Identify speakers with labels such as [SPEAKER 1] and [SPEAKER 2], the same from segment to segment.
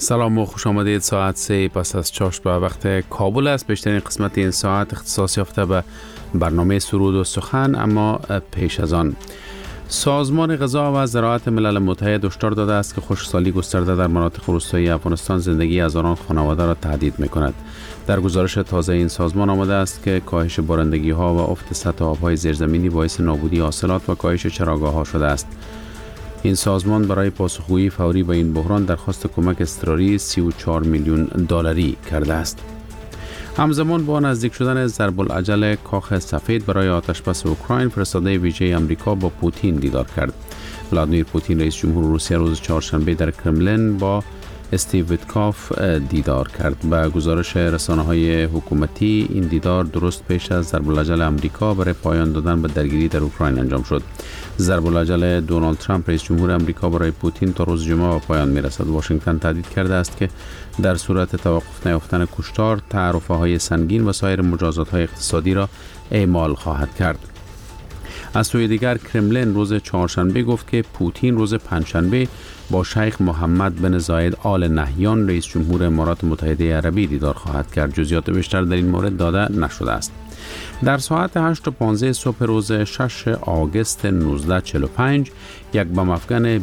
[SPEAKER 1] سلام و خوش آمدید. ساعت 3 پس از چاشت به وقت کابل است. بیشترین قسمت این ساعت اختصاص یافته به برنامه سرود و سخن، اما پیش از آن سازمان غذا و زراعت ملل متحد هشدار داده است که خشکسالی گسترده در مناطق روستایی افغانستان زندگی هزاران خانواده را تهدید می‌کند. در گزارش تازه این سازمان آمده است که کاهش بارندگی‌ها و افت سطح آب‌های زیرزمینی باعث نابودی حاصلات و کاهش چراگاه‌ها شده است. این سازمان برای پاسخگویی فوری به این بحران درخواست کمک اضطراری 34 میلیون دلاری کرده است. همزمان با نزدیک شدن ضرب العجل کاخ سفید برای آتشبس اوکراین، فرستاده ویژه آمریکا با پوتین دیدار کرد. ولادیمیر پوتین رئیس جمهور روسیه روز چهارشنبه در کرملین با استیو ویتکاف دیدار کرد. به گزارش رسانه‌های حکومتی این دیدار درست پیش از ضرب العجل آمریکا برای پایان دادن به درگیری در اوکراین انجام شد. ضرب العجل دونالد ترامپ رئیس جمهور آمریکا برای پوتین تا روز جمعه به پایان میرسد. واشنگتن تهدید کرده است که در صورت توقف نیافتن کشتار، تعرفه‌های سنگین و سایر مجازات‌های اقتصادی را اعمال خواهد کرد. از سوی دیگر کرملین روز چهارشنبه گفت که پوتین روز پنجشنبه با شیخ محمد بن زاید آل نهیان رئیس جمهور امارات متحده عربی دیدار خواهد کرد. جزئیات بیشتر در این مورد داده نشده است. در ساعت 8:15 صبح روز 6 آگوست 1945 یک بم افغان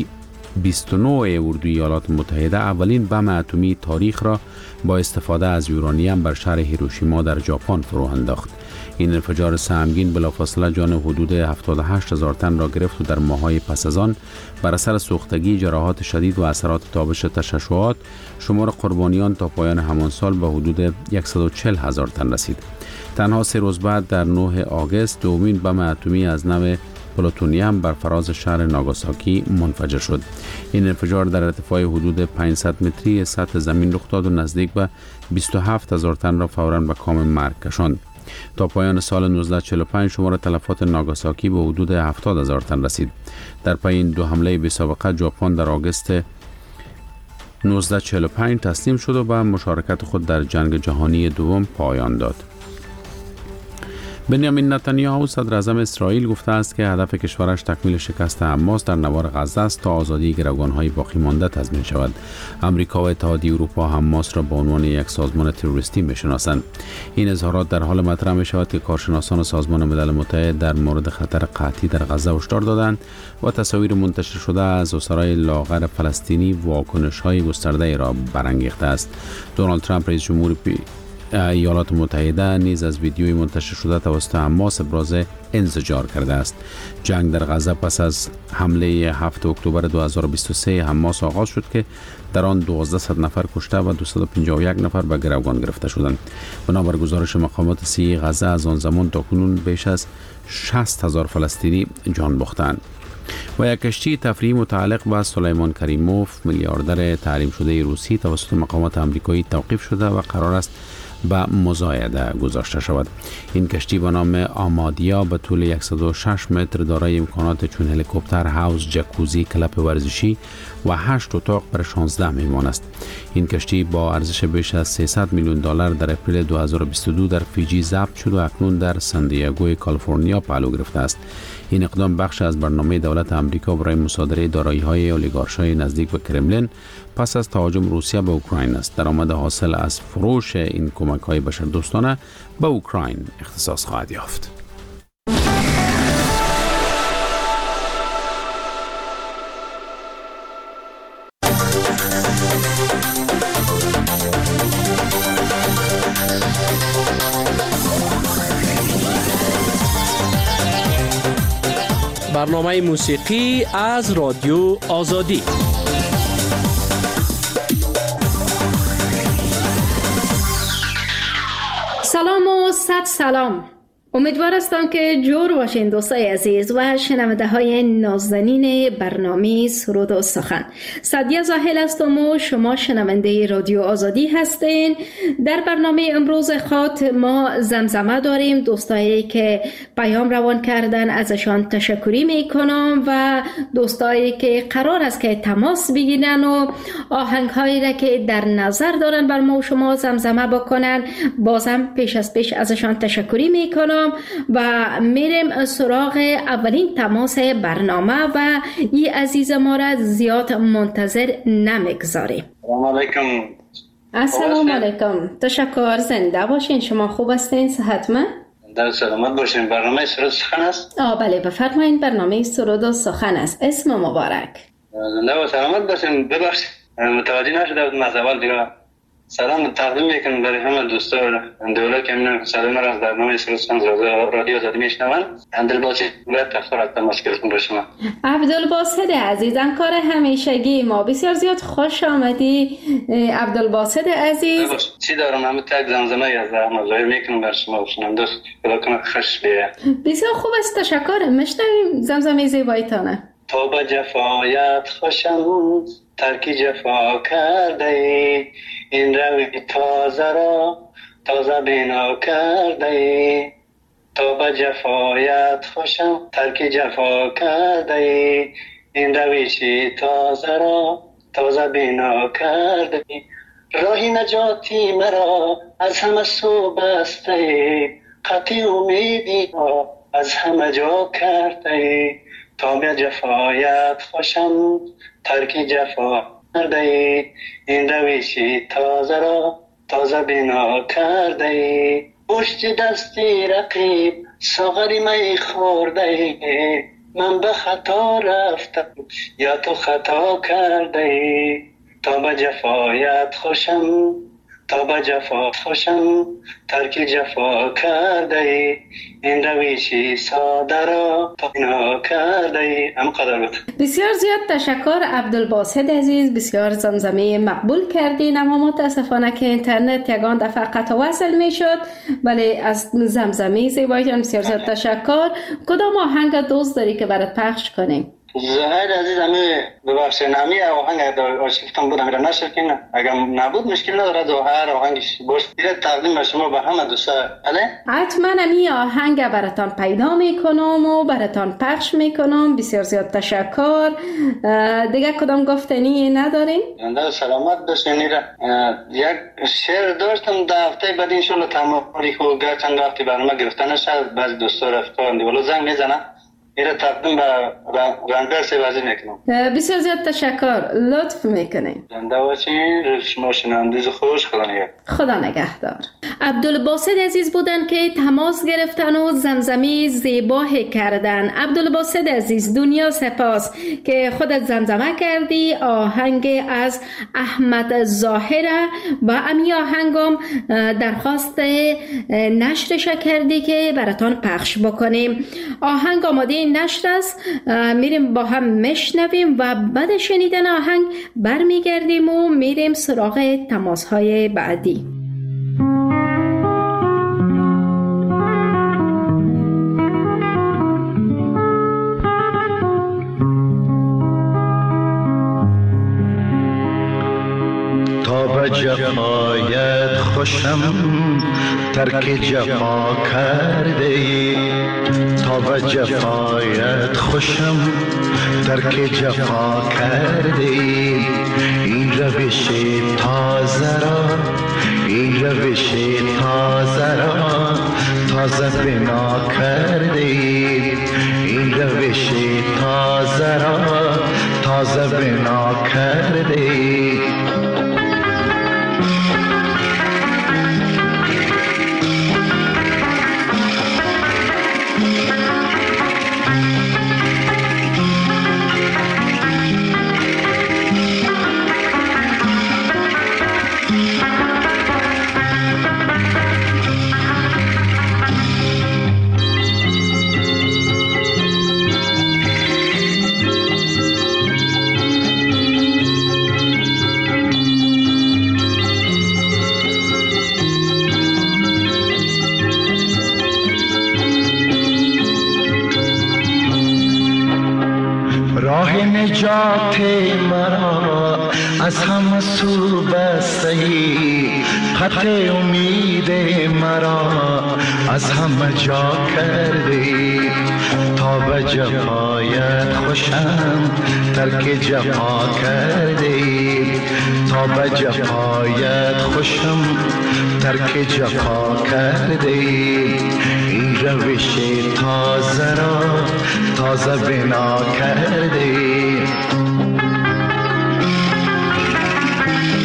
[SPEAKER 1] B-29 اردوی ایالات متحده اولین بم اتمی تاریخ را با استفاده از یورانیم بر شهر هیروشیما در ژاپن فرو انداخت. این انفجار سهمگین بلافاصله جان حدود 78,000 تن را گرفت و در ماه‌های پس از آن بر اثر سوختگی، جراحات شدید و اثرات تابش تشعشعات شمار قربانیان تا پایان همان سال به حدود 140,000 تن رسید. تنها 3 روز بعد در 9 آگوست دومین بم اتمی از نوع پلوتونیم بر فراز شهر ناگاساکی منفجر شد. این انفجار در ارتفاع حدود 500 متری سطح زمین رخ داد و نزدیک به 27,000 تن را فوراً به کام مرگ کشاند. تا پایان سال 1945 شمار تلفات ناگاساکی به حدود 70,000 تن رسید. در پی این دو حمله بی‌سابقه ژاپن در آگوست 1945 تسلیم شد و به مشارکت خود در جنگ جهانی دوم پایان داد. بنیامین نتانیاهو صدر اعظم اسرائیل گفته است که هدف کشورش تکمیل شکست حماس در نوار غزه است تا آزادی گروگان‌های باقی مانده تضمین شود. آمریکا و اتحادیه اروپا حماس را به عنوان یک سازمان تروریستی می‌شناسند. این اظهارات در حال مطرح می‌شود که کارشناسان سازمان ملل متحد در مورد خطر قحطی در غزه هشدار دادند و تصاویر منتشر شده از اسرای لاغر فلسطینی واکنش‌های گسترده را برانگیخته است. دونالد ترامپ رئیس جمهور ایالات متحده نیز از ویدیوی منتشر شده توسط حماس ابراز انزجار کرده است. جنگ در غزه پس از حمله 7 اکتبر 2023 حماس آغاز شد که در آن 1200 نفر کشته و 251 نفر به گروگان گرفته شدند. بنابر گزارش مقامات صحی غزه از آن زمان تا کنون بیش از 60,000 فلسطینی جان باختند. و یک کشتی تفریحی متعلق به سلیمان کریموف میلیاردر تحریم شده روسی توسط مقامات آمریکایی توقیف شده و قرار است به مزایده گذاشته شود. این کشتی به نام آمادیا به طول 106 متر دارای امکانات چون هلیکوپتر، حوض، جکوزی، کلپ ورزشی و 8 اتاق برای 16 مهمان است. این کشتی با ارزش بیش از 300 میلیون دلار در اپریل 2022 در فیجی ضبط شد و اکنون در ساندیاگو کالیفرنیا پهلو گرفته است. این اقدام بخش از برنامه دولت آمریکا برای مصادره دارایی‌های اولیگارش‌های نزدیک به کرملین پس از تهاجم روسیه به اوکراین است. درآمد حاصل از فروش این کمک‌های بشردوستانه به اوکراین اختصاص خواهد یافت.
[SPEAKER 2] برنامه موسیقی از رادیو آزادی.
[SPEAKER 3] سلام و صد سلام. امیدوار هستم که جور باشین دوستای عزیز و شنونده های نازنین برنامه سرود و سخن. سعدیه زاهل هستم و شما شنونده رادیو آزادی هستین. در برنامه امروز خود ما زمزمه داریم. دوستایی که پیام روان کردن ازشان تشکری میکنم و دوستایی که قرار است که تماس بگیرن و آهنگ هایی را که در نظر دارن بر ما و شما زمزمه بکنن، بازم پیش از پیش ازشان تشکری میکنم و میریم سراغ اولین تماس برنامه و این عزیز ما را زیاد منتظر نمیگذاریم.
[SPEAKER 4] سلام علیکم.
[SPEAKER 3] السلام علیکم. تشکر. زنده باشین. شما خوب هستین؟ صحتمند؟
[SPEAKER 4] در سلامت باشین. برنامه سرود سخن است؟
[SPEAKER 3] بله بفرمایید. برنامه سرود و سخن است. اسم مبارک.
[SPEAKER 4] زنده و سلامت باشین. ببخشید متوجه نشده بودم از اول دیگه. سلام تقدیم میکنم برای همه دوستان دوله که من سلام را از برنامه سرود سخن رادیو آزادی میشنوند. عبدالباسط باید تخفر تماس گرفتم با شما.
[SPEAKER 3] عبدالباسط عزیز، همکار همیشگی ما، بسیار زیاد خوش آمدی عبدالباسط عزیز.
[SPEAKER 4] چی دارم؟ همه تک زمزمه از احمد ظاهر میکنم بر شما و شنونده خدا کنه خوش بیه.
[SPEAKER 3] بسیار خوب است. تشکر. میشنویم زمزمه زیبایتانه.
[SPEAKER 4] تو به جفایت خوشم ترک جفا کرده ای، این روی تازه را تازه بنا کرده ای. تو به جفایت خوشم ترک جفا کرده ای، این رویشی تازه را تازه بنا کرده ای. راهی نجاتی مرا از همه سو بسته ای، قطعی امیدی را از همه جا کرده ای. تا به جفایت خوشم ترک جفا کرده ای، این رویشی تازه را تازه بنا کرده ای. پشت دستی رقیب ساغری می خورده ای، من به خطا رفتم یا تو خطا کرده ای. تا به جفایت خوشم تا به جفا خوشم ترک جفا کرده ای، این رویشی ساده را بنا کرده ای. همقدر بود.
[SPEAKER 3] بسیار زیاد تشکر عبدالباسط عزیز. بسیار زمزمه مقبول کردین، اما متاسفانه که اینترنت یگان دفعه قطع وصل می شد. ولی از زمزمه زیبایتان بسیار زیاد تشکر. کدام آهنگ دوست داری که برات پخش کنیم؟
[SPEAKER 4] زهر عزیز همه ببخشید همه آهنگ آشفتم بودم را نشکین، اگر نبود مشکل نداره. زهر آهنگش باش دیره تقدیم به شما به همه دوستا. بله
[SPEAKER 3] حتما همی آهنگ براتان پیدا میکنم و براتان پخش میکنم. بسیار زیاد تشکر. دیگه کدام گفتنی ندارین؟
[SPEAKER 4] زنده سلامت باشین. یک شعر داشتم در هفته بعد انشالله تمامی خوب گرچند وقتی برنامه گرفتن شد بعضی دوستا رفتن دیولو زنگ میزنن میره تقدیم به رنگر سیوازی میکنم.
[SPEAKER 3] بسیار زیاد تشکر. لطف میکنیم.
[SPEAKER 4] زنده باشین. شما شنوندگی خوش. خدا نگهدار.
[SPEAKER 3] خدا نگهدار. عبدالباسط عزیز بودن که تماس گرفتن و زمزمه زیبا کردن. عبدالباسط عزیز دنیا سپاس که خودت زمزمه کردی. آهنگ از احمد ظاهر و امی آهنگم درخواست نشرش کردی که براتان پخش بکنیم. آهنگ آماده نشر است. میریم با هم میشنویم و بعد شنیدن آهنگ برمیگردیم و میریم سراغ تماس‌های بعدی.
[SPEAKER 5] تا به جفایت خوشم ترک جفا کرده ای، تا به جفایت خوشم ترک جفا کرده ای. این روش تازه را این روش تازه را تازه بنا کرده ای، این روش تازه را تازه بنا کرده ای. راه نجات مرا از همه سو بسته ای، خط امید مرا از همه جا کرده ای. تا به جفایت خوشم ترک جفا کرده ای، تا به جفایت خوشم ترک جفا کرده ای. این روش تازه را تازه بنا کرده ای.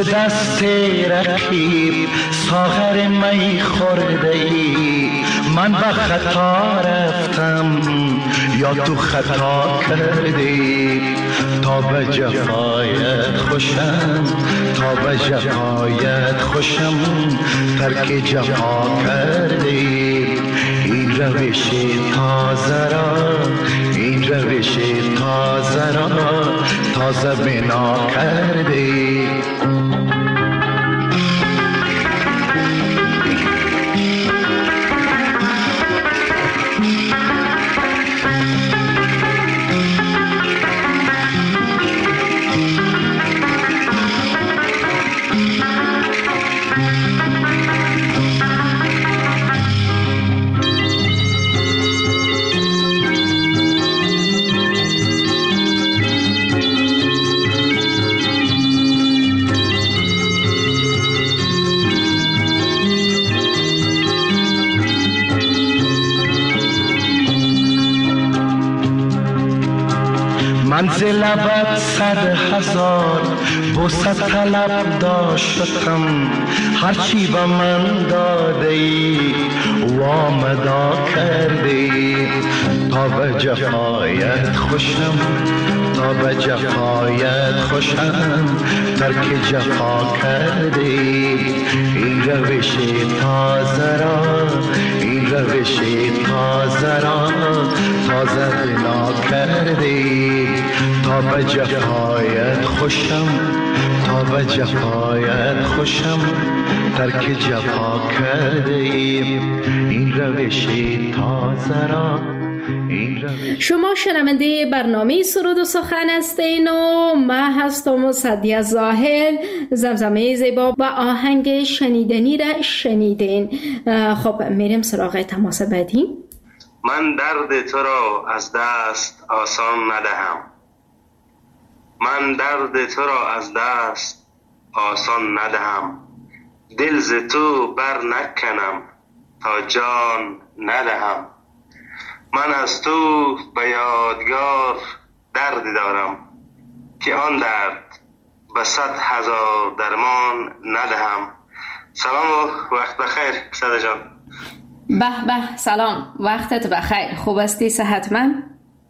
[SPEAKER 5] دست رقیب ساغر می خورده ای، من به خطا رفتم یا تو خطا کردی، تا به جفایت خوشم، تا به جفایت خوشم، ترک جفا کردی. این روش تازه را، این روش تازه را تازه بنا کردی. منزل لبت 100,000 بوسه طلب داشتم، هرچی به من داده ای وامدا کردی، تا به جفایت خوشم، تا به جفایت خوشم، ترک جفا کردی. این روش تازه را، این روش تازه را تازه بنا کردی، تا به جفایت خوشم، تا به جفایت خوشم، ترک جفا کردی. این روش تازه را،
[SPEAKER 3] شما شنونده برنامه سرود و سخن هستین و من هستم و سعدیه زاهل. زمزمه زیبا و آهنگ شنیدنی را شنیدین. خب میریم سراغ تماس بعدی.
[SPEAKER 6] من درد تو را از دست آسان ندهم، من درد تو را از دست آسان ندهم، دل ز تو بر نکنم تا جان ندهم. من از تو به یادگار دردی دارم که آن درد به 100,000 درمان ندهم. سلام و وقت بخیر سعد جان.
[SPEAKER 3] به به، سلام، وقتت بخیر. خوب هستی؟ صحتمند؟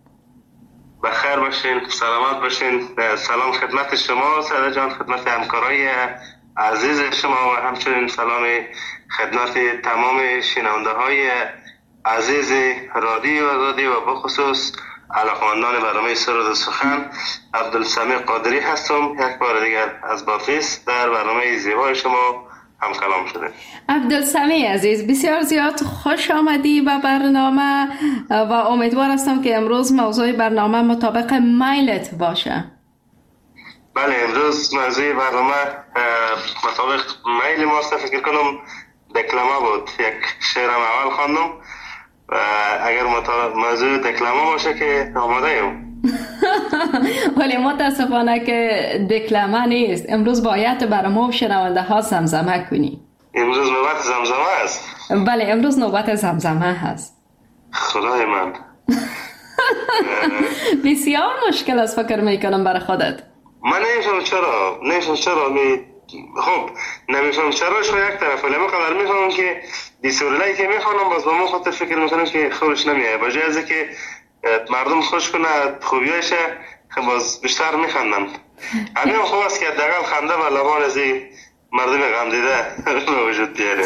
[SPEAKER 6] بخیر باشین، سلامت باشین. سلام خدمت شما سعد جان، خدمت همکارای عزیز شما و همچنین سلام خدمت تمام شنونده های عزیز رادیو آزادی و بخصوص علاقمندان برنامه سرود و سخن. عبدالسمیع قادری هستم، یک بار دیگر از بافیس در برنامه زیبای شما هم کلام شده.
[SPEAKER 3] عبدالسمیع عزیز، بسیار زیاد خوش آمدی به برنامه و امیدوار هستم که امروز موضوع برنامه مطابق میلت باشه.
[SPEAKER 6] بله، امروز موضوع برنامه مطابق میل ماست. فکر کنم دکلمه بود، یک شعرم اول خواندم و اگر موضوع دکلمه باشه که آماده ایم.
[SPEAKER 3] ولی متاسفانه که دکلمه نیست. امروز باید برای ما شنونده ها زمزمه کنی.
[SPEAKER 6] امروز نوبت زمزمه است؟
[SPEAKER 3] بله، امروز نوبت زمزمه هست.
[SPEAKER 6] خدای من.
[SPEAKER 3] بسیار مشکل است فکر میکنم برای خودت.
[SPEAKER 6] من نمیفهم چرا خب نمیفهم چراش و یک طرف، ولی من قدر میفهمم که دیسورلایی که میخوانم باز با من خاطر فکر میکنم که خودش نمیایه، بجای از که مردم خوش کنه خوبیایشه باز بیشتر میخندن. همین خوب است که دقیقا خنده و لبان از مردم غم دیده به وجود بیاره.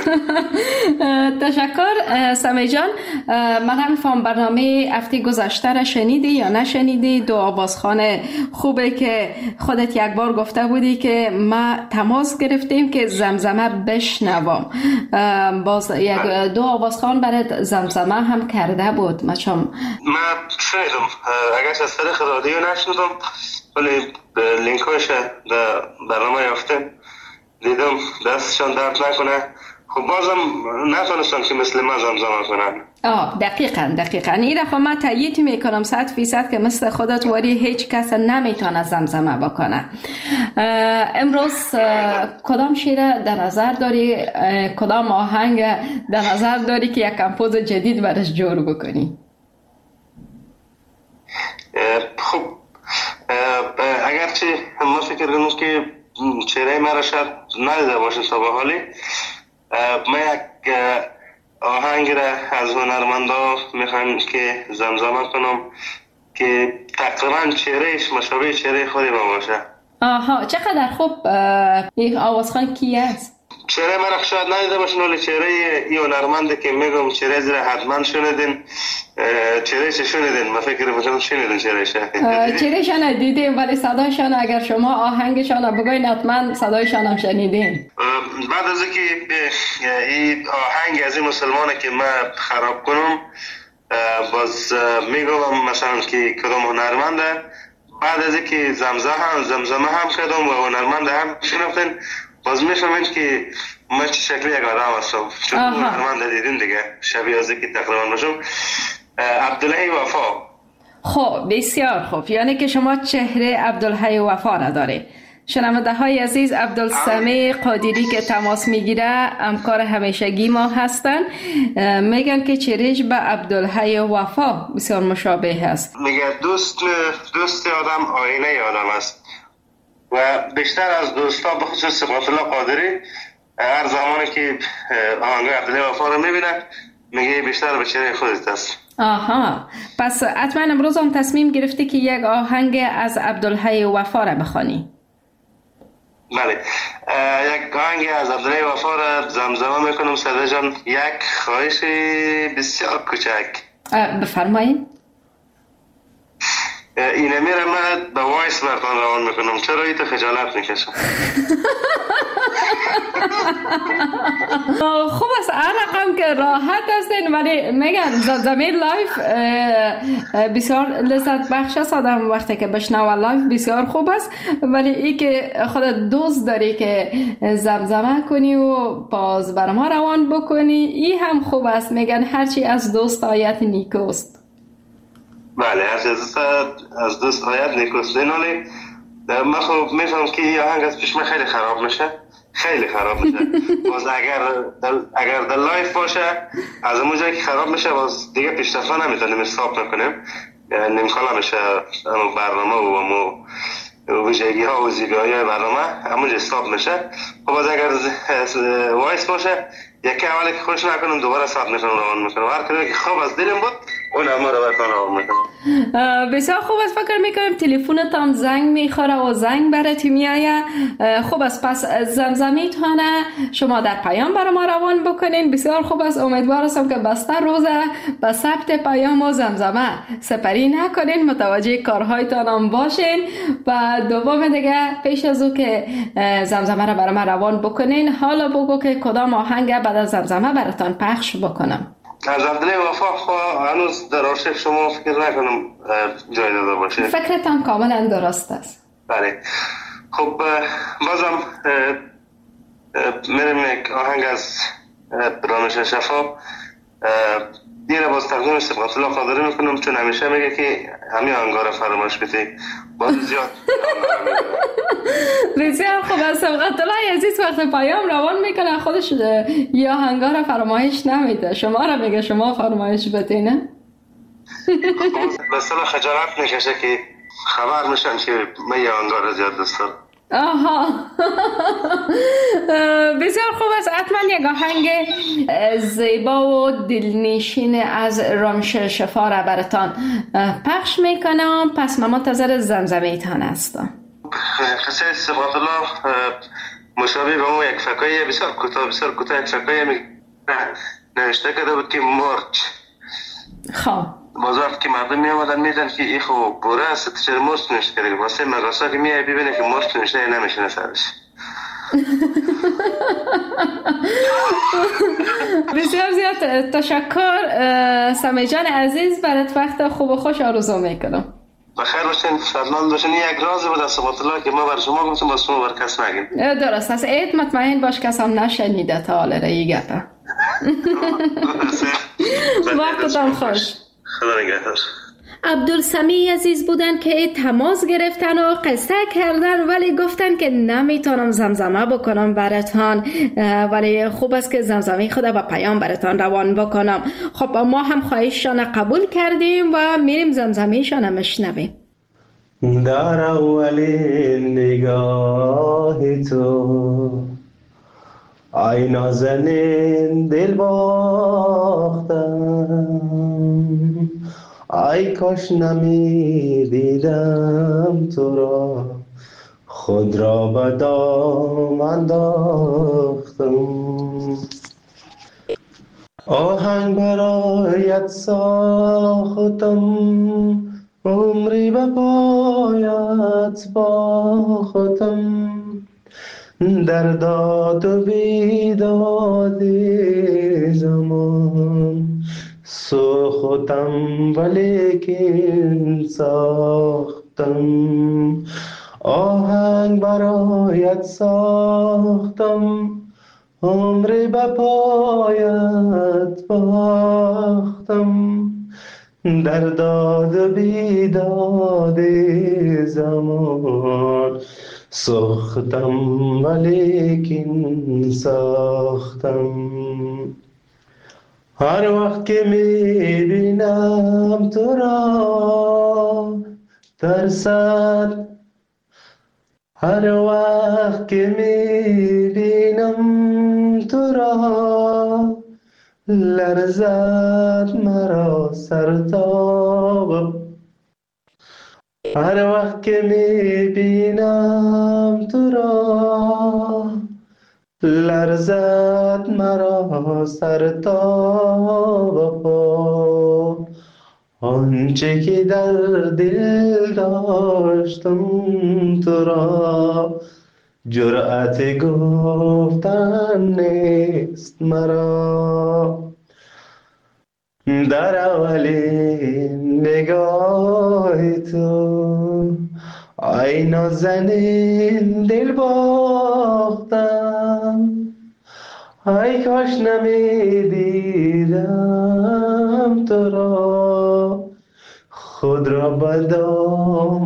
[SPEAKER 3] تشکر سمیع جان. من نمیفهم برنامه هفته گذشته را شنیدی یا نشنیدی؟ دو آوازخوان خوبه که خودت یک بار گفته بودی که ما تماس گرفتیم که زمزمه بشنوم. باز یک دو آوازخوان برات زمزمه هم کرده بود. من شنیدم،
[SPEAKER 6] اگرچه از طریق رادیو نشنیدم ولی لینک هایش در برنامه یافتم، دیدم دستشان درد نکنه. خب بازم نتونستم که مثل من زمزمه کنن.
[SPEAKER 3] دقیقاً این دفعه من تایید میکنم 100% که مثل خودت ولی هیچ کس نمیتونه زمزمه بکنه. امروز کدام شعر در نظر داری، کدام آهنگ در نظر داری که یک کمپوز جدید برش جور بکنی؟
[SPEAKER 6] خب اگرچه ما فکر کنم که چهره مرا شاید ندیده باشین تا به حالی. من یک آهنگ را از هنرمندا میخوام که زمزمه کنم که تقریبا چهرهش مشابه چهره خودی ما باشه.
[SPEAKER 3] آها، چقدر خوب. این آوازخوان کی است؟
[SPEAKER 6] چهره مرا شاید ندیده باشین ولی چهره این هنرمنده که میگم چهره زیرا حتما شنیدین. چهره چه شنیدین؟ من فکر میکنم شنیدین
[SPEAKER 3] چهرهشان ندیدیم ولی صدایشان اگر شما آهنگشان بگوین حتما صدایشان هم شنیدین.
[SPEAKER 6] بعد از اینکه این آهنگ از این مسلمانه که من خراب کنم باز میگم مثلا که کدام هنرمنده. بعد از اینکه زمزمه هم کردم و هنرمنده هم شنفتین باز میفهمین که من چه شکلی یک آدم هستم، چون هنرمنده دیدین دیگه شبیه از اینکه تقریبا باشم. عبدالحی وفا. خب
[SPEAKER 3] بسیار خوب، یعنی که شما چهره عبدالحی وفا را داری. شنونده های عزیز، عبدالسمیع قادری که تماس میگیره همکار همیشگی ما هستن، میگن که چهرهش به عبدالحی وفا بسیار مشابه است.
[SPEAKER 6] میگه دوست آدم آینه آدم است و بیشتر از دوستا به خصوص صفات الله قادری هر زمانی که آهنگ عبدالحی وفا رو میبینه میگه بیشتر به چهره خودت است.
[SPEAKER 3] آها، پس حتما امروز هم تصمیم گرفتی که یک آهنگ از عبدالحی وفا را بخوانی.
[SPEAKER 6] بله، یک آهنگ از عبدالحی وفا را زمزمه میکنم. صدا جان، یک خواهش بسیار کوچک.
[SPEAKER 3] بفرمایید.
[SPEAKER 6] اینه میره من به وایس برتان روان میکنم، چرا ایتو خجالت میکشم؟
[SPEAKER 3] خوب است، هر رقم که راحت هستین ولی میگن زمین لایف بسیار لذت بخش است. آدم وقتی که بشنوه لایف بسیار خوب است، ولی ای که خودت دوست داری که زمزمه کنی و باز بر ما روان بکنی ای هم خوب است. میگن هرچی از دوست آیت نیکوست.
[SPEAKER 6] بله، هرچی از دوست آیت نیکوست. ولی من خب میفهم که این آهنگ از پیش من خیلی خراب میشه. باز اگر در لایف باشه از اون جایی که خراب میشه باز دیگه پیشرفت نمیتونیم استاپ نکنیم، نمیخوام میشه برنامه و ویژگی ها و زیبایی های برنامه همونجا استاپ میشه. خب باز اگر وایس باشه یکی اولی که خوش نکنم دوباره استاپ میکنم روان میکنم، هر کدومی که خوب از دلم بود اون هم رو برتان روان میکنم.
[SPEAKER 3] بسیار خوب است. فکر میکنم تلفنت هم زنگ میخوره و زنگ برات میآید. خوب است، پس زمزمیتانه شما در پیام برای ما روان بکنین. بسیار خوب است. امیدوار هستم که بسته روزه به ثبت پیام و زمزمه سپری نکنین، متوجه کارهایتان هم باشین. و دوم دیگه پیش از او که زمزمه رو برای ما روان بکنین حالا بگو که کدام آهنگ بعد از زمزمه براتان پخش بکنم.
[SPEAKER 6] از عبدالحی وفا هنوز در آرشیو شما فکر نکنم جای داده باشه.
[SPEAKER 3] فکرتان کاملا درست است.
[SPEAKER 6] بله، خب بازم میرم یک آهنگ از رامش شفا دیره باز تقدیم صفات الله قادری میکنم، چون همیشه میگه که همین آهنگا رو فراموش بیتی باز زیاد.
[SPEAKER 3] بسیار خوب است. صفات الله عزیز وقت پیام روان میکنه خودش یا آهنگا رو فراموش نمیده، شما رو میگه شما فراموش بیتی نه؟
[SPEAKER 6] مثلا خجالت میکشه که خبر میشن که من یه آهنگا رو زیاد دوست دارم.
[SPEAKER 3] آها بسیار خوب است. حتما یک آهنگ زیبا و دلنشین از رامش شفا را براتان پخش میکنم. پس من منتظر زمزمه‌تان هستم.
[SPEAKER 6] قصه صفات الله مشابه به اون یک فکایه بسیار کوتاه یک فکایه نوشته کرده بود که مرچ.
[SPEAKER 3] خب
[SPEAKER 6] باز وقت که مردم می آمدن میدن که این خوب بوره است چرا مرچ نوشته کرده، واسه مدرسه که میای ببینه که مرچ نوشته نمیشنه سرش.
[SPEAKER 3] بسیار زیاد تشکر سمیع جان عزیز، برات وقت خوب و خوش آرزو میکنم.
[SPEAKER 6] بخیر باشین، شادمان باشین. یک رازی بود از صفات الله که ما بر شما گفتم باز شما بر کس نگین.
[SPEAKER 3] درست است. عید مطمئن باش کس هم نشنیده تا حالا این گپه. وقتتان خوش.
[SPEAKER 6] خدا نگهدار.
[SPEAKER 3] عبدالسمیع عزیز بودن که تماس گرفتن و قصه کردن ولی گفتن که نمیتونم زمزمه بکنم براتان، ولی خوب است که زمزمه خدا با پیام براتان روان بکنم. خب ما هم خواهششان قبول کردیم و میریم زمزمه شان مشنویم.
[SPEAKER 5] در اولین نگاه تو ای نازنین دل باختم، ای کاش نمی دیدم تو را، خود را به دام انداختم. آهنگ برایت ساختم، عمری به پایت باختم، در داد و بیداد زمان سوختم ولیکن ساختم. آهنگ برایت ساختم، عمری به پایت باختم، در داد و بیداد زمان ساختم ولیکن ساختم. هر وقت که میبینم تو را ترسد، هر وقت که میبینم تو را لرزد مرا سرتاب، هر وقت که میبینم تو را لرزد مرا سرتاب. آنچه که در دل داشتم تو را جرأت گفتن نیست مرا. در اولین نگاه تو ای نازنین دل باختم، ای کاش نمی دیدم تو را، خود را به دام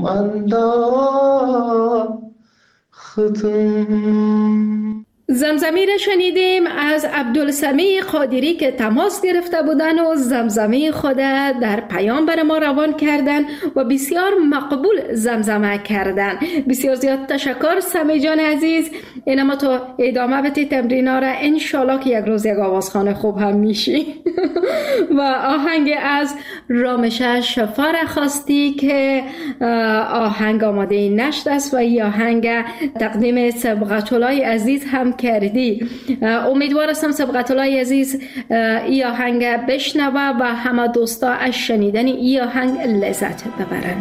[SPEAKER 5] انداختم.
[SPEAKER 3] زمزمه را شنیدیم از عبدالسمیع قادری که تماس گرفته بودن و زمزمه خود در پیام بر ما روان کردن و بسیار مقبول زمزمه کردن. بسیار زیاد تشکر سمیع جان عزیز. اینما تو ادامه بده تمرین‌ها را، انشالله که یک روز یک آوازخوان خوب هم میشی. و آهنگ از رامشه شفا را خواستی که آهنگ آماده نشد است و این آهنگ تقدیم سبقت‌الله عزیز هم کردی. امیدوار هستم سبقت‌الله عزیز این آهنگ بشنوه و همه دوستا از شنیدن این آهنگ لذت ببرن.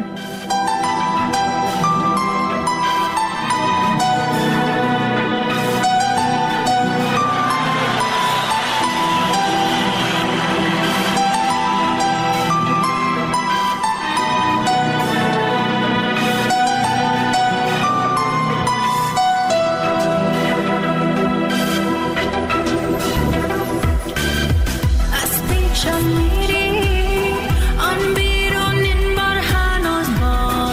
[SPEAKER 7] میری آن بیرون این بار هنوز با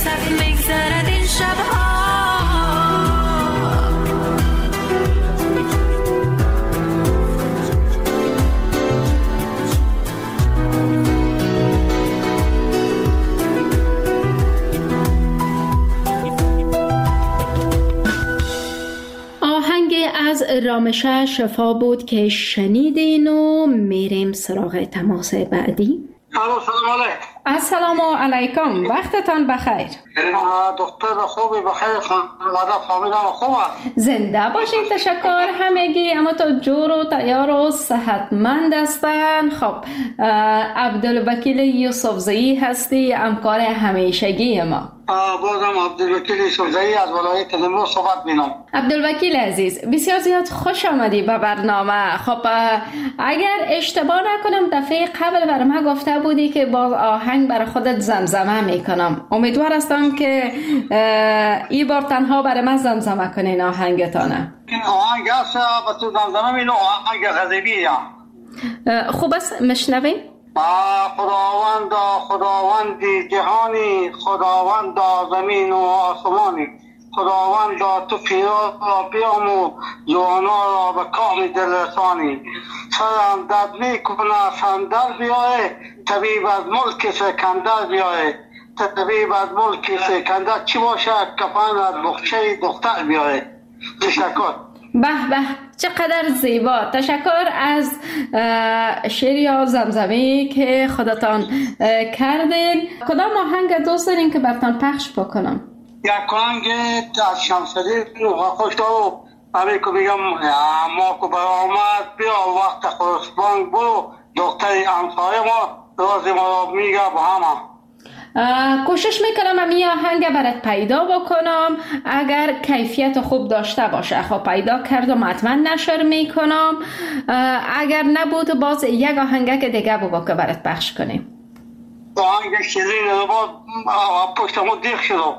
[SPEAKER 7] فرصت میگذرد این شبها.
[SPEAKER 3] از رامشه شفا بود که شنیدین و میریم سراغ تماس بعدی.
[SPEAKER 8] سلام علیکم.
[SPEAKER 3] السلام علیکم، وقتتان بخیر.
[SPEAKER 8] دکتر خوبی بخیر، خانواده فامیل خوبه؟
[SPEAKER 3] زنده باشین، تشکر همگی. اما تو جور و تیار و صحتمند هستن. خب عبدالوکیل یوسفزئی هستی، همکار همیشگی ما.
[SPEAKER 8] بازم عبدالوکیل یوسفزئی از ولایت نیمروز صحبت می‌کنم.
[SPEAKER 3] عبدالوکیل عزیز، بسیار زیاد خوش آمدی به برنامه. خب اگر اشتباه نکنم دفعه قبل برای من گفته بودی که با آهنگ برای خودت زمزمه میکنم. امیدوار هستم که این بار تنها برای من زمزمه کنین آهنگتانه.
[SPEAKER 8] آهنگ هست با تو زمزمه مینو، آهنگ غزبیه.
[SPEAKER 3] خوب است مشنویم؟
[SPEAKER 8] خداوندی جهانی، خداوندا زمین و آسمانی، خداوندا تو پیرا را بیامو جوانا را به کام دلرسانی. سرم درد میکنه صندل بیایه، طبیب از ملک سکندر بیایه. طبیب از ملک سکندر چی باشه؟ کفن از بخچه دختر بیایه. تشکر.
[SPEAKER 3] به به، چقدر زیبا. تشکر از شعر یا زمزمه‌ای که خودتان کردین. کدام آهنگ دوست دارین که براتون پخش بکنم؟
[SPEAKER 8] یک آهنگ از شمس‌الدین خوشدار برای که بگم ما که برآمد بیا وقت خرسبانگ برو، دختر همسایه ما راز ما را میگه با همه.
[SPEAKER 3] کوشش میکنم امی آهنگ برات پیدا بکنم، اگر کیفیت خوب داشته باشه خب پیدا کردم حتما نشر میکنم، اگر نبود باز یک آهنگ که دیگه بگو که برات پخش کنیم.
[SPEAKER 8] آهنگ شیرین رو پشتمو دیخ شد.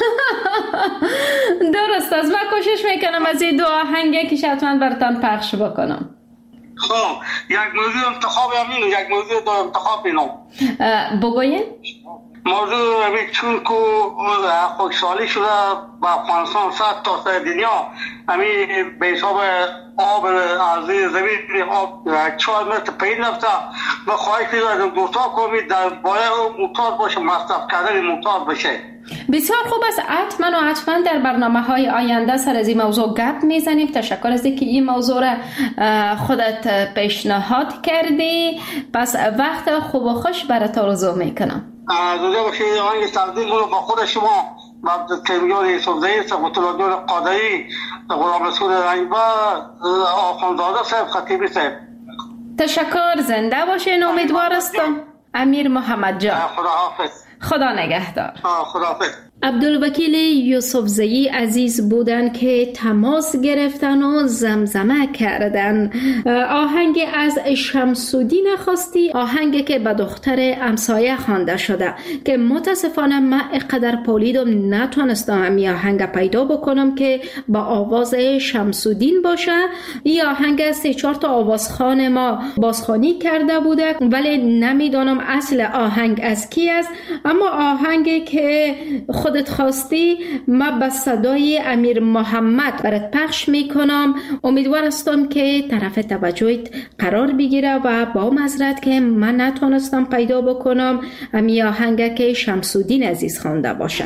[SPEAKER 3] درست است، من کوشش میکنم از این دو آهنگ که حتما براتون پخش بکنم.
[SPEAKER 8] خب یک موضوع انتخاب همین، یک موضوع دو انتخاب بینم.
[SPEAKER 3] بگوین؟
[SPEAKER 8] موضوع همین چون که خوشحالی شده با افغانستان صد تا سر دنیا همین به حساب آب عرضی زمین آب 4 متر پایین رفته. به خواهش دارم دوستا کنید در باید موتور باشه، مصرف کردن موتور بشه.
[SPEAKER 3] بسیار خوب است، حتما در برنامه های آینده سر از این موضوع گپ میزنیم. تشکر از اینکه این موضوع را خودت پیشنهاد کردی. پس وقت خوب و خوش برات آرزو میکنم.
[SPEAKER 8] زنده باشید. آهنگ تقدیم رو با خود شما عبدالکریم یوسفزئی، صفوت الله قادری، غلام رسول رنگبر، آخوندزاده صاحب، خطیبی صاحب.
[SPEAKER 3] تشکر، زنده باشین. امیدوار هستم. امیر محمد جان،
[SPEAKER 8] خداحافظ.
[SPEAKER 3] خدا نگهدار.
[SPEAKER 8] خداحافظ.
[SPEAKER 3] عبدالوکیل یوسفزئی عزیز بودن که تماس گرفتن و زمزمه کردن. آهنگ از شمس‌الدین خواستی، آهنگ که به دختر همسایه خوانده شده که متاسفانه من اقدر پولیدم نتونستم این آهنگ پیدا بکنم که با آواز شمس‌الدین باشه. این آهنگ 3-4 تا آوازخوان ما بازخوانی کرده بوده ولی نمیدونم اصل آهنگ از کی است، اما آهنگی که خودت خواستی من به صدای امیر محمد برات پخش میکنم. امیدوار هستم که طرف توجهت قرار بگیره و با معذرت که من نتونستم پیدا بکنم امی آهنگ که شمس‌الدین عزیز خوانده باشه.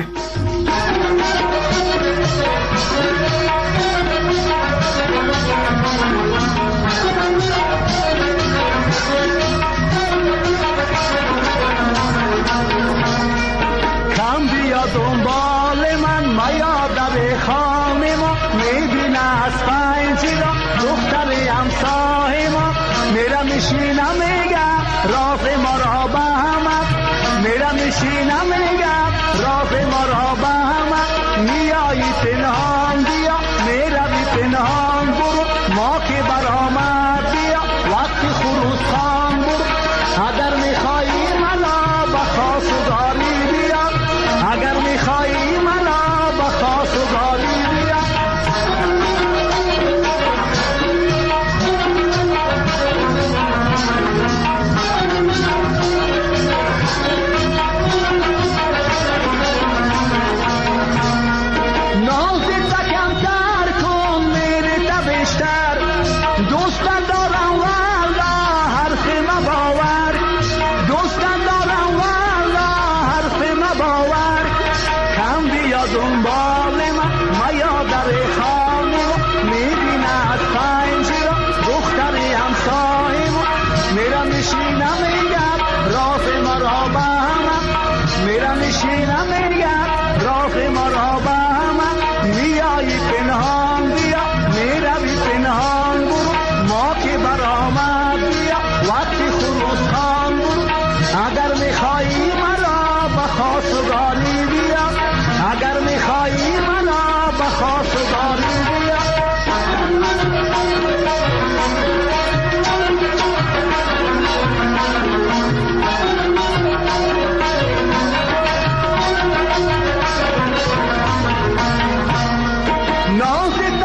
[SPEAKER 5] دنبال من میاده خام ما میبینه از پنجی را دختر همسایه ما میرم میشینم میگم راز ما را به همه، میرم میشینم میگم راز ما را به همه. میایی پنهان بیا میروی پنهان برو، ما که برآمد بیا وقتی خروس خان برو. اگر میخوایی منو به خواستگاری بیا، اگر میخوایی منو به خواستگاری بیا.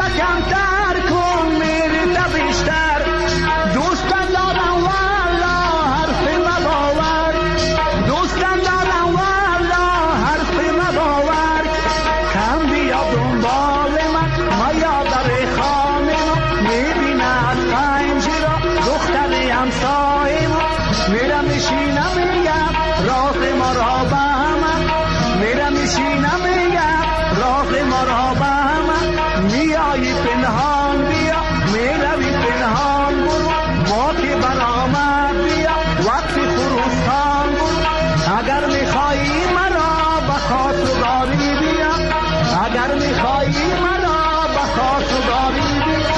[SPEAKER 5] کمتر کن میری تا بیشتر دوستم دارم والا حرف مباور دوستم دارم والا حرف مباور کم بیا دنبال من مادر خانه ما میبینه از پنجره دختر همسایه ما میرم میشینم میگم راه ما را به هم میرم میشینم میگم راه ما را به هم میایی پنهان بیا میروی پنهان برو ما که برآمد بیا وقتی خروستان برو اگر میخوایی مرا به خواستگاری بیا اگر میخوایی مرا به خواستگاری بیا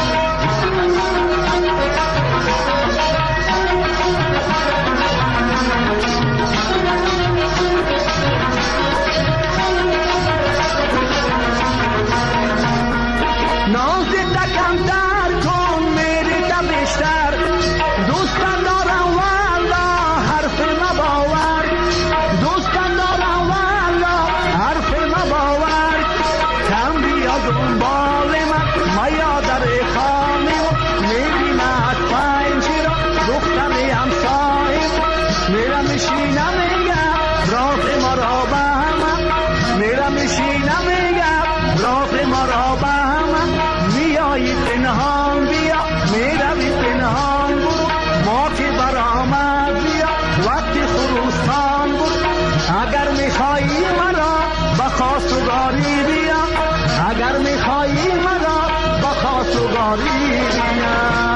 [SPEAKER 5] کمتر کن میری تا بیشتر دوستم دارم والا حرف مباور دوستم دارم والا حرف مباور کم بیا دنبال من مادر خانه میبینه از پنجره دختر همسایه میرم میشینم میگم راه ما را به هم میرم میشینم میگم راه ما را به هم میایی پنهان بیا میروی پنهان برو ما که برآمد بیا وقتی خروستان برو اگر میخوایی مرا به خواستگاری بیا اگر میخوایی مرا به خواستگاری بیا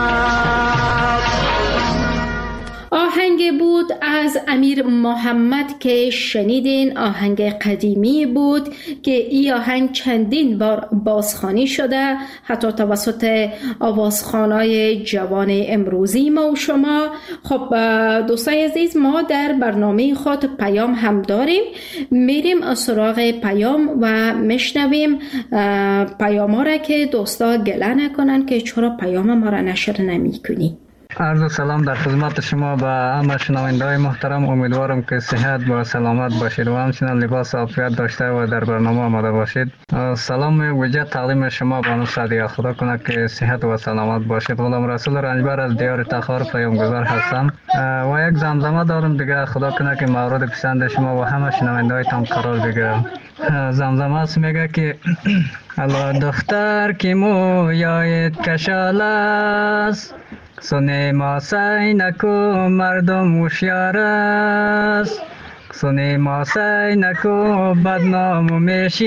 [SPEAKER 3] آهنگ بود از امیر محمد که شنیدین. آهنگ قدیمی بود که این آهنگ چندین بار بازخوانی شده حتی توسط آوازخوانای جوان امروزی ما و شما. خب دوستای عزیز ما در برنامه خود پیام هم داریم، میریم سراغ پیام و میشنویم پیام ها را که دوستا گله نکنن که چرا پیام ما را نشر نمی کنی.
[SPEAKER 9] عرض و سلام در خدمت شما و همه شنونده‌های محترم. امیدوارم که صحت و سلامت باشید و همچنین لباس عافیت داشته و در برنامه آماده باشید. سلام ویژه تقدیم شما بانو سعدیه، خدا کنه که صحت و سلامت باشید. غلام رسول رنجبر از دیار تخار پیامگذار هستم و یک زمزمه دارم دیگه، خدا کنه که مورد پسند شما و همه شنونده‌هایتان قرار بگیره. زمزمه است، میگه که الله دختر که مویایت کشال است سونه ما سعی نکو مردم هوشیار است سونه ما سعی نکو بدنام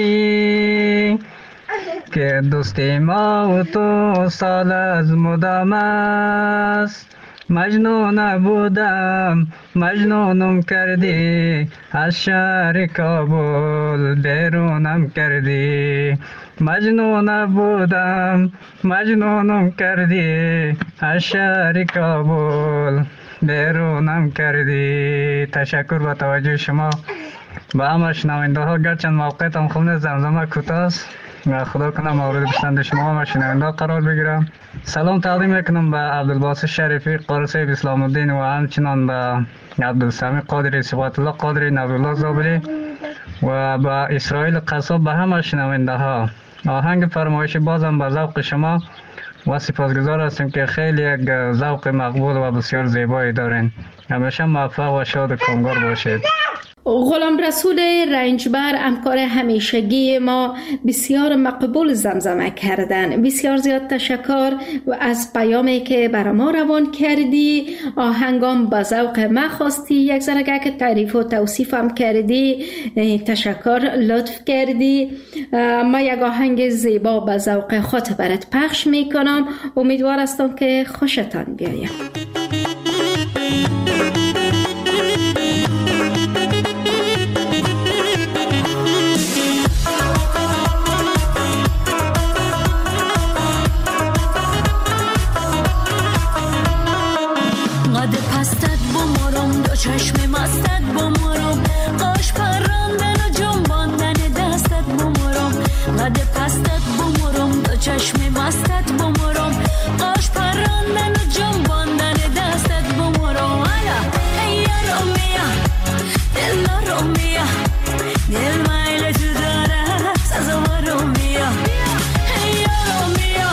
[SPEAKER 9] میشی که دوستی ما و تو سال از مدام است مجنون بودم مجنونم کردی از شهر کابل بیرونم کردی مجنون بودم مجنونم کردی از شهر کابل بیرونم کردی. تشکر با توجه شما با همه شنونده ها. گرچند موقعیتم خوب نیست، زمزمه کوتاه است و خدا کنه مورد پسند شما و شنونده قرار بگیرم. سلام تقدیم میکنم به عبدالباسط شریفی قارسه اسلام الدین و همچنان به عبدالسمی قادری، صفات الله قادری، نبی‌الله زابلی و با اسرائیل قصاب، به همه شنونده ها. آهنگ فرمایشی بازم به ذوق شما و سپاسگزار هستیم که خیلی یک ذوق مقبول و بسیار زیبایی دارین. همیشه موفق و شاد و کامگار باشید.
[SPEAKER 3] غلام رسول رنجبر همکار همیشگی ما بسیار مقبول زمزمه کردن. بسیار زیاد تشکر و از پیامی که برای ما روان کردی. آهنگام با ذوق ما خواستی، یک ذره که تعریف و توصیف هم کردی. تشکر، لطف کردی. ما یک آهنگ زیبا با ذوق خود برات پخش میکنم. امیدوار هستم که خوشتان بیاید.
[SPEAKER 7] چشم مستت بمرم قاش پراندن و جنباندن دستت بمرم قد پستت بمرم دو چشم مستت بمرم قاش پراندن و جنباندن دستت بمرم الا ای رومیا دل رومیا دل مایل تو داره سازو رومیا ای رومیا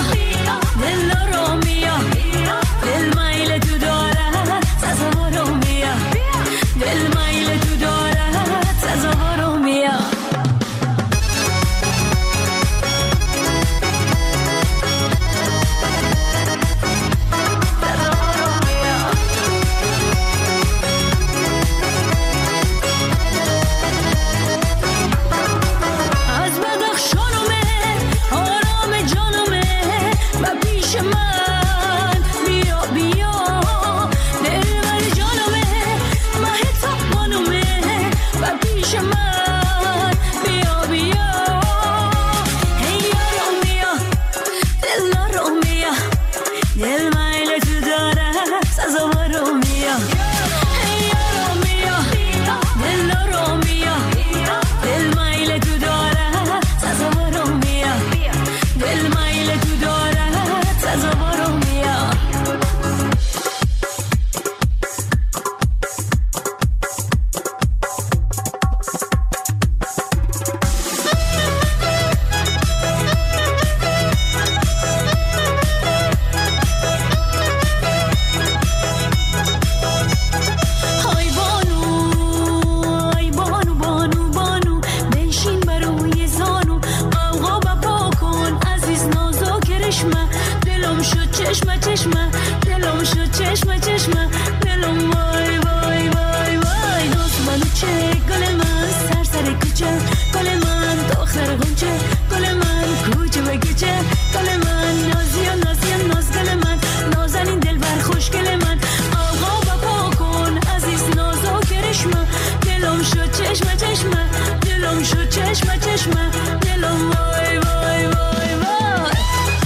[SPEAKER 7] چشمه دلم شد چشمه چشمه دلم شد چشمه چشمه دلم وای وای وای وای ناز منو چه گل من سر سر کوچه گل من دختر غنچه گل من کوچه و گیچه گل من نازی و نازی و ناز گل من نازنین دل بر خوش گل من آقا با پا کن عزیز نازو کرشمه دلم شد چشمه چشمه دلم شد چشمه چشمه دلم وای وای وای وای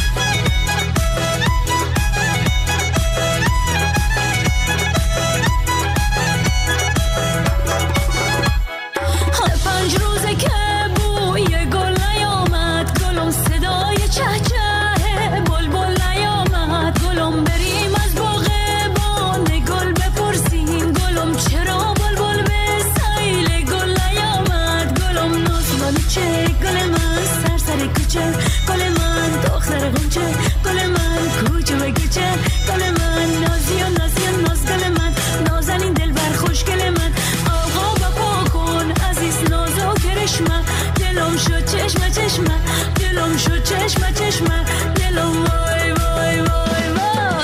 [SPEAKER 7] پنج روزه که بوی گل نیامد گلم صدای چه چه بلبل نیامد گلم بریم از باغ بان گل بپرسیم گلم چرا بلبل به سیل گل نیامد گلم نازمانو چه گل من سر سر کوچه گل من دختر غنچه گل من کوچه و گیچه گل من نازی و نازی و ناز گل من نازنین دل بر خوش گل من آقا با پا کن عزیز نازو کرشمه دلم شد چشمه چشمه دلم شد چشمه چشمه دلم وای وای وای وای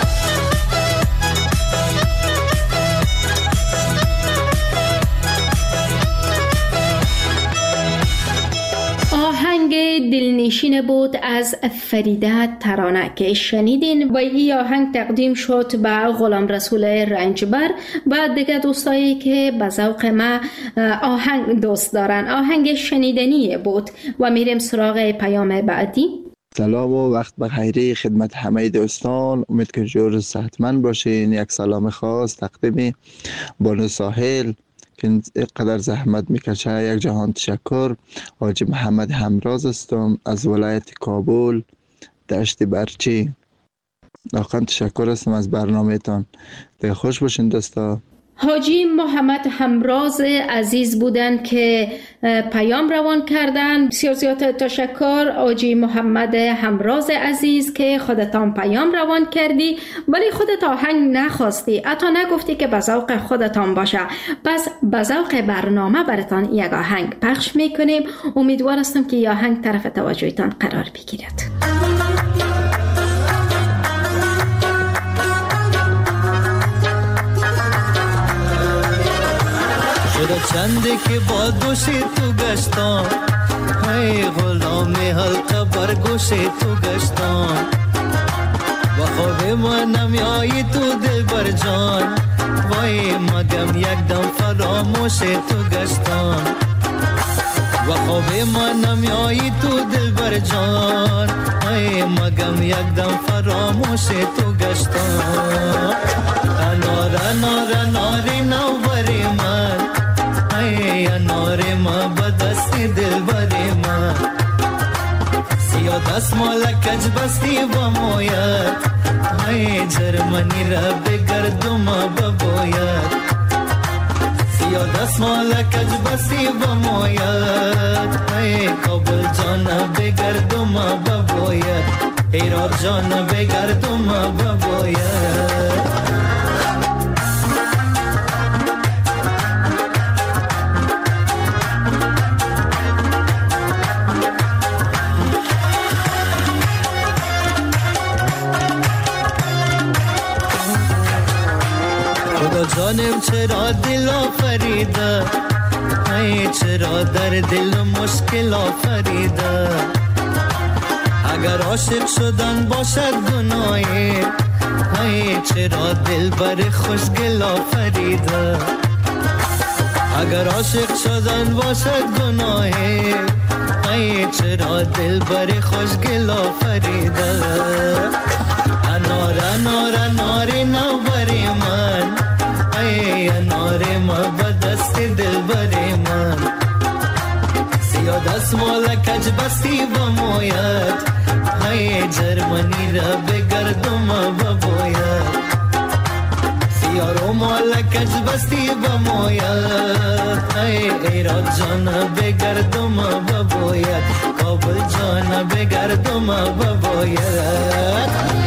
[SPEAKER 3] آهنگ دلنشین بود از فریده ترانه که شنیدین و این آهنگ تقدیم شد به غلام رسول رنجبر و دیگه دوستایی که به ذوق ما آهنگ دوست دارن. آهنگ شنیدنی بود و میریم سراغ پیام بعدی.
[SPEAKER 10] سلام و وقت بخیر خدمت همه دوستان، امید که جور صحتمند باشین. یک سلام خاص تقدیم بانو ساحل که اینقدر زحمت میکشه، یک جهان تشکر. حاجی محمد همراز هستم از ولایت کابل دشت برچی. واقعا تشکر هستم از برنامه‌تان. دیگه خوش باشین دوستا.
[SPEAKER 3] حاجی محمد همراز عزیز بودن که پیام روان کردن. بسیار زیاد تشکر حاجی محمد همراز عزیز که خودتان پیام روان کردی ولی خودت آهنگ نخواستی، حتی نگفتی که به ذوق خودتان باشه. پس به ذوق برنامه براتان یک آهنگ پخش میکنیم. امیدوار هستم که این آهنگ طرف توجهتان قرار بگیرد.
[SPEAKER 11] شده چنده که با دوش تو گشتم، ای غلام حلقه بر گوش تو گشتم. با خواب ما نمیایی تو دل بر جان، وای مگم یک دم فراموش تو گشتم. با خواب ما نمیایی تو دل بر جان، ای مگم یک دم فراموش تو گشتم. انار انار اناری نو بری من، ای انار ما بدستی دل بری من. سیا دست مالا کج بستی با موید، ای جرمنی را بگردم ببوید. سیا دست مالا کج بستی با موید، ای کابل جانا بگردم ببوید. ایرار جانا بگردم ببوید. جانم چرا دل آفریده، ای چرا در دل مشکل آفریده. اگر عاشق شدن باشد گناهی، ای چرا دل بر خوشگل آفریده. اگر عاشق شدن باشد گناهی، ای چرا دل بر خوشگل آفریده. انار انار اناری نو بری من، ای انار ما بدست دل بری من. سیا دست مالا کج بستی با موید، ای جرمنی را بگردم ببوید. سیا رو مالا کج بستی با موید، ای ایراد جانا بگردم ببوید. کابل جانا بگردم ببوید.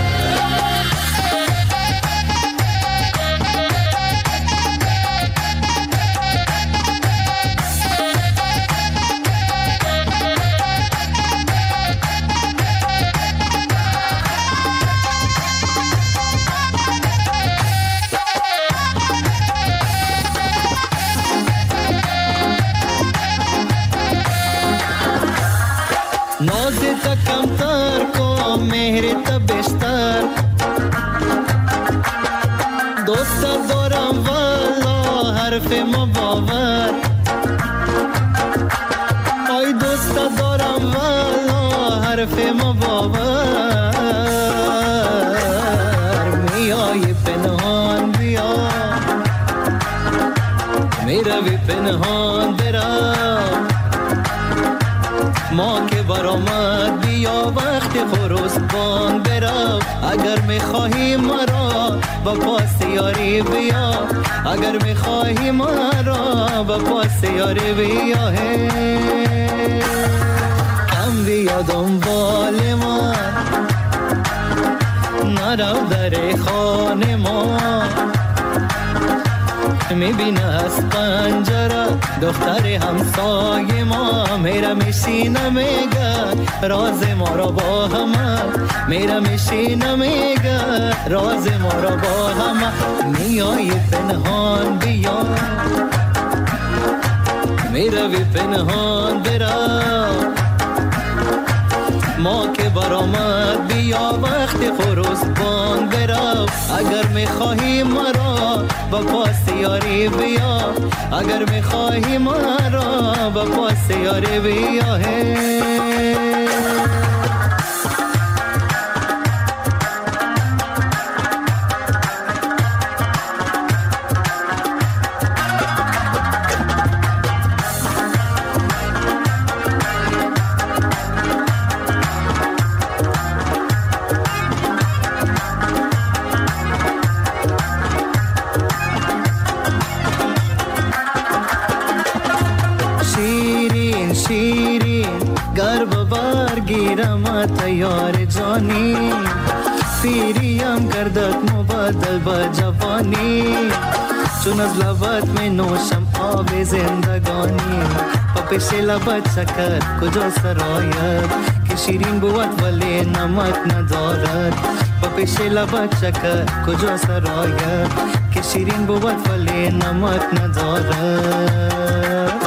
[SPEAKER 11] تا بیشتر دوست دارم والا حرف ما باور آی دوست دارم والا حرف ما باور میای پنهان بیا میروی پنهان برم ما که برآمد بیا وقت خروسبان برم اگر میخواهی مرا با پاس یاری بیا اگر میخواهی مرا با پاس یاری بیا کم بیا دنبال ما نرو در خانه ما میبینه از پنجره دختر همسایه ما میره میشینه میگه راز ما را با همه میره میشینه میگه راز ما را با همه میای پنهان بیا میروی پنهان برم ما که برآمد بیا وقت خروسبان برم اگر میخواهی مرا با پاس یاری بیا اگر میخواهی مرا با پاس یاری بیا تیار جانی پیریم گردد مبادل با جوانی چون از لبت می نوشم آب زندگانی و پیش لبت شکر کجا سرایت که شیرین بود ولی نمک ندارد و پیش لبت شکر کجا سرایت که شیرین بود ولی نمک ندارد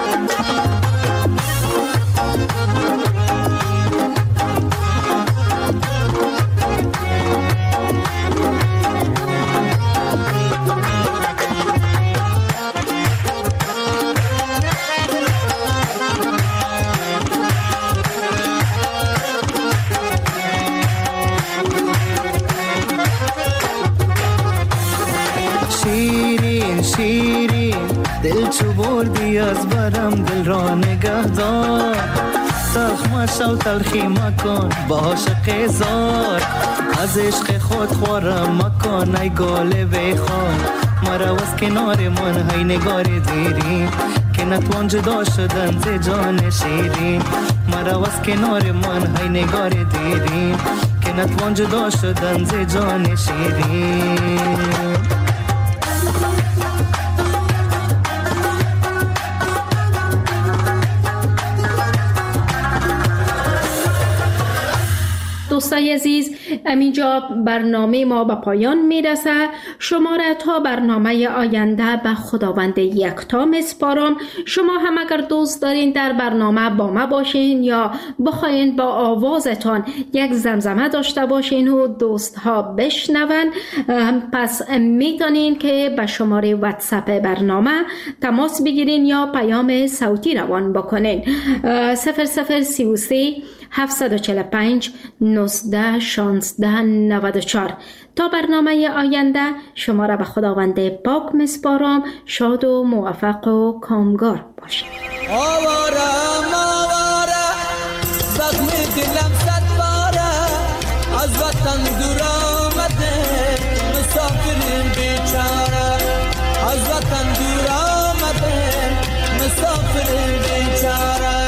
[SPEAKER 11] دل چو بردی از برم دل را نگه دار تخمش و تلخی مکن با عاشق زار از عشق خود خورم مکن ای گل بخوار مرا از کنار من های نگار دیری که نتوان جدا شدن ز جان شیرین مرا از کنار من های نگار دیری که نتوان جدا شدن ز جان شیرین
[SPEAKER 3] دوستای عزیز، همینجا برنامه ما به پایان میرسه. شما را تا برنامه آینده به خداوند یکتا میسپارم. شما هم اگر دوست دارین در برنامه با ما باشین یا بخواین با آوازتان یک زمزمه داشته باشین و دوست ها بشنون، پس میتونین که به شماره واتساپ برنامه تماس بگیرین یا پیام صوتی روان بکنین. 0033 745 19 16 94. تا برنامه آینده شما را به خداوند پاک میسپارم. شاد و موفق و کامگار باشید.
[SPEAKER 11] آوارم زخم دلم صد باره از وطن دور آمده مسافر بیچاره از وطن دور آمده مسافر بیچاره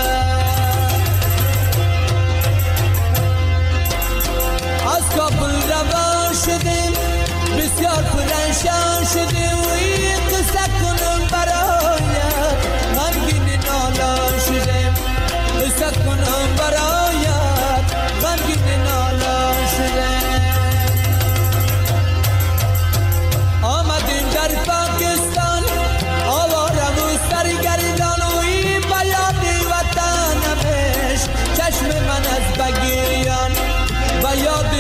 [SPEAKER 11] از کابل روان شدیم بسیار پرنشان شدیم و این قصه کنم برایت غمگین نالان شدیم قصه کنم برایت غمگین نالان شدیم آمدیم در پاکستان آوارم و سرگردان و این بیاد وطنمش چشم من از بگیریان بیاد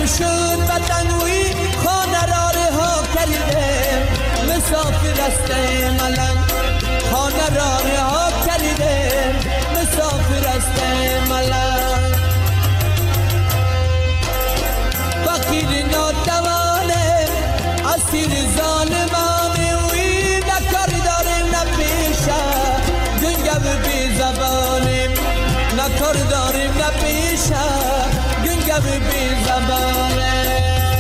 [SPEAKER 12] تمام شد بدنوی خانه را رها کرده مسافر است ملنگ خانه را رها کرده مسافر است ملنگ فقیر ناتوانه اسیر ظالمانه وی نکار داریم نپیشه گنگو بی زبانیم نکار داریم نپیشه گنگو بی زبانه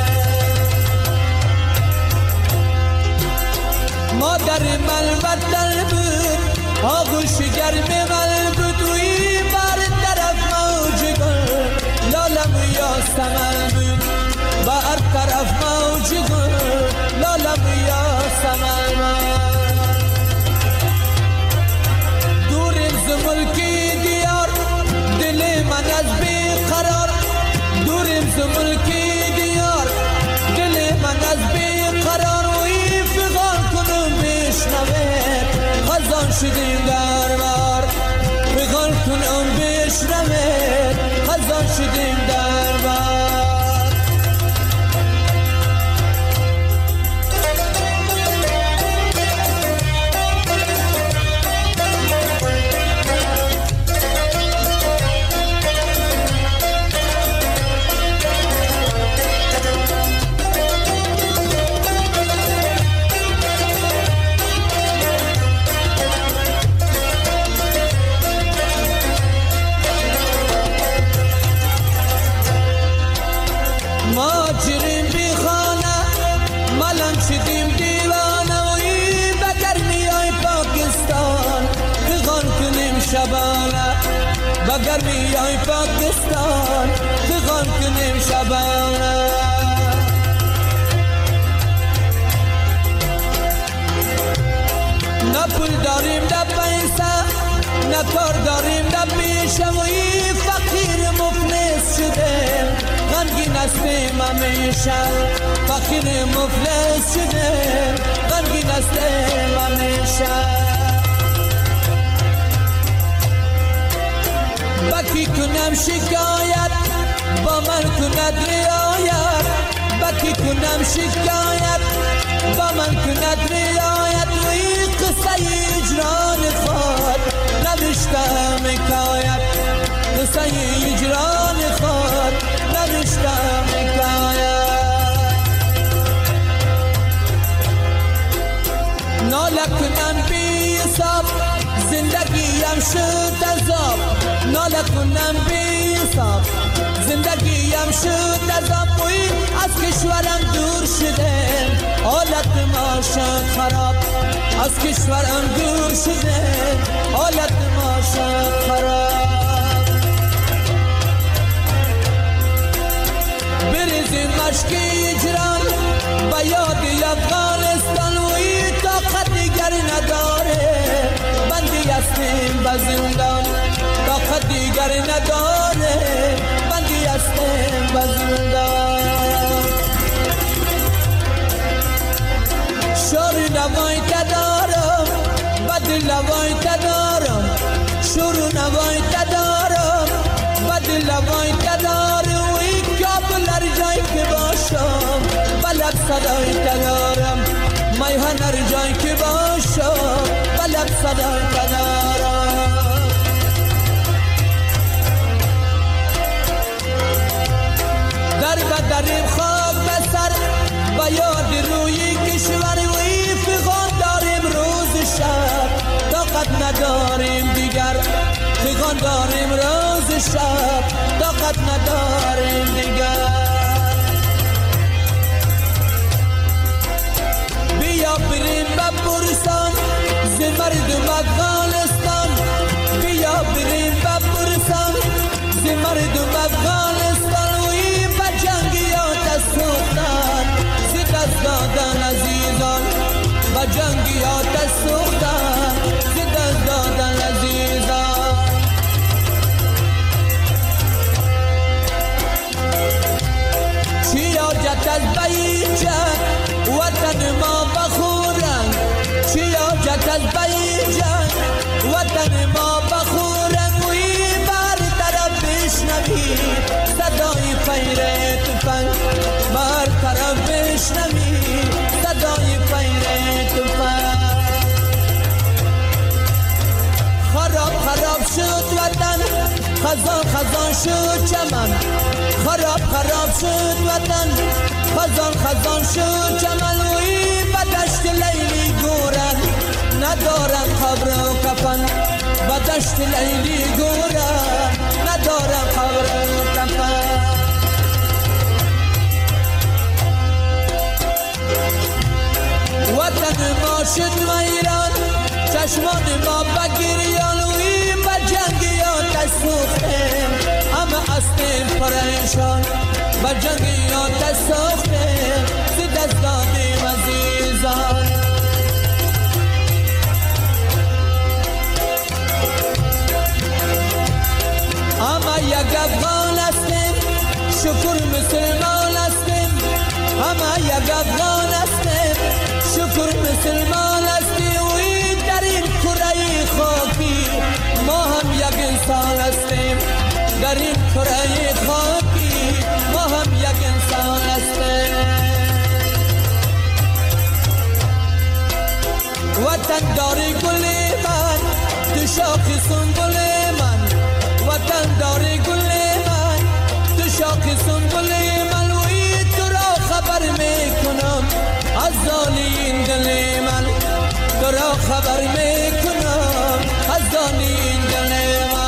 [SPEAKER 12] مادر من وطن بود آغوش گرم من بود وی بر طرف موج گل لالم یاسمن بود بر طرف موج گل لالم یاسمن دوریم ز ملکی دیار دل من از بیقرار دوریم ز ملکی دیار دل من از بیقرار وی فغان کنم بشنوه خزان شدیم در بار فغان کنم بشنوه خزان شدیم در بار بگر میای پاکستان فغان کنیم شبانه نه پول داریم نه پیسه نه کار داریم نه پیشه وی فقیر مفلس شده غمگین هستیم همیشه فقیر مفلس شده غمگین هستیم همیشه بکی کنم شکایت با من کند رعایت بکی کنم شکایت با من کند رعایت وی قصه اجران خود نوشتم حکایت قصه اجران خود نوشتم حکایت ناله کنم بی حساب زندگیم شد عذاب ناله کنم بی حساب زندگیم شد عذاب وی از کشورم دور شده حالت ما شد خراب از کشورم دور شده حالت ما شد خراب بریزیم مشک اجران با یاد افغانستان وی طاقت دیگر نداره بندی هستیم به زندان طاقت دیگر نداره بندی هستیم به زندان شور نوای تدارم بدل نوای تدارم شور نوای تدارم بدل نوای تدارم وی کابل هر جایی که باشم بلد صدای تدارم میهن هر جایی که باشم بلد صدای تدارم در بدریم خاک بسر با یاد روی کشور وی فغان داریم روز شب طاقت نداریم دیگر فغان داریم روز شب طاقت نداریم دیگر بیا بریم بپرسان ز مردم افغانستان بیا بریم بپرسان ز مردم افغانستان وی با جنگیات سوختن ز دست دادن عزیزان با جنگیات سوختن ز دست دادن عزیزان چی حاجت از بیجت وطن ما بخورن چی حاجت از بیجت وطن ما بخورن وی بر طرف بشنوی صدای فیر تفنگ خزان خزان شد چمن خراب خراب شد وطن خزان خزان شد چمن وی بدشت لیلی گورن ندارن قبر و کفن بدشت لیلی گورن ندارن قبر و کفن وطن ما شد ویران چشمان ما بگیریان وی بجنگیان تسوخته همه اصلیم پریشان بجنگیان تسوخته زی دست دادیم عزیزان همه یک افغان هستیم شکر مسلمان هستیم همه یک افغان هستیم شکر مسلمان هستیم وی در این کره خاکی ما هم یک انسان هستیم در این کره خاکی ما هم یک انسان هستیم وطن داری گل من تو شاخ سنبل من وطن داری گل من تو شاخ سنبل من وی تو را خبر میکنم از دانی دل من تو را خبر میکنم از دانی دل من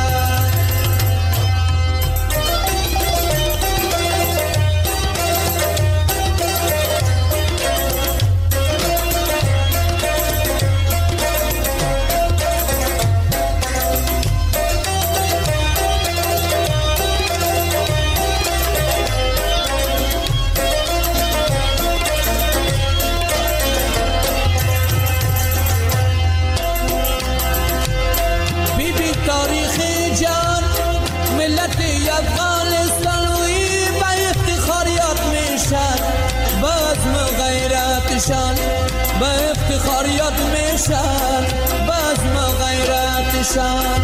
[SPEAKER 12] با افتخار یاد میشن باز ما غیرتشان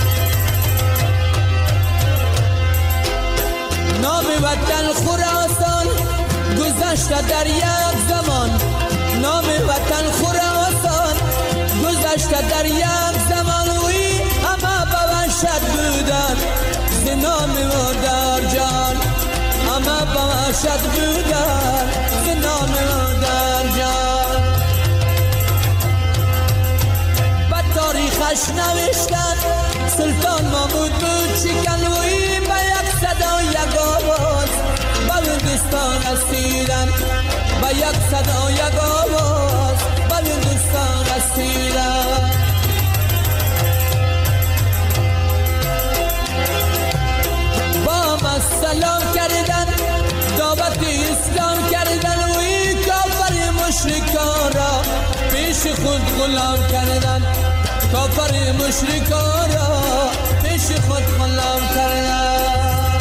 [SPEAKER 12] نام وطن خراسان گذشته در یک زمان نام وطن خراسان گذشته در یک زمان وی همه با وحشت بودن ز نام مادر جان همه با وحشت بودن ز نام مادر جان تاریخش نوشتن سلطان محمود بود شکن وی با یک صدا یک آواز با هندوستان رسیدن با یک صدا یک آواز با هندوستان رسیدن با هم سلام کردن دعوت اسلام کردن وی کافر مشرکان را پیش خود غلام کردن کافر مشرکان را پیش خود غلام کردن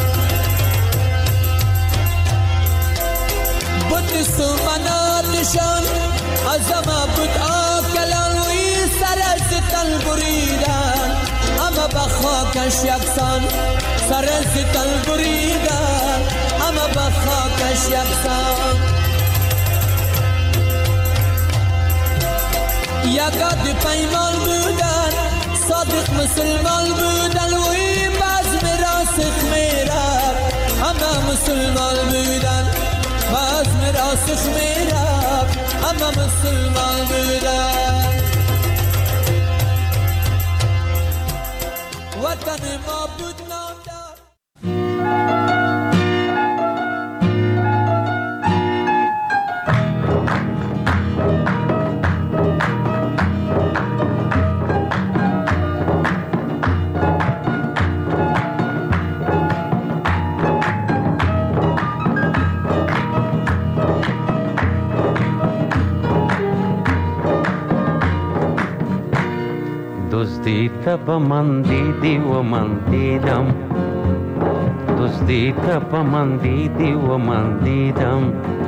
[SPEAKER 12] بود سومناتشان از همه بود آکلان وی سر از تن بریدن همه به خاکش یکسان سر از تن بریدن همه به خاکش یکسان یکاد پیمان بودن صادق مسلمان بودن وی باز میراسخ میرد همه مسلمان بودن باز میراسخ میرد همه مسلمان بودن وطن ما بود نامدار
[SPEAKER 13] تب من دیدی و من دیدم دوستی تب من دیدی و من دیدم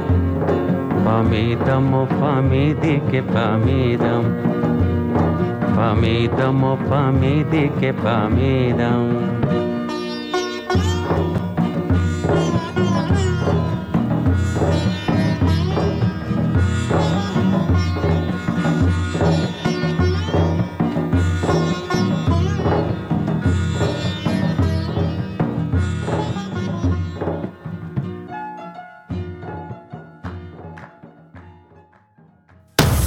[SPEAKER 13] فهمیدم و فهمیدی که فهمیدم فهمیدم و فهمیدی که فهمیدم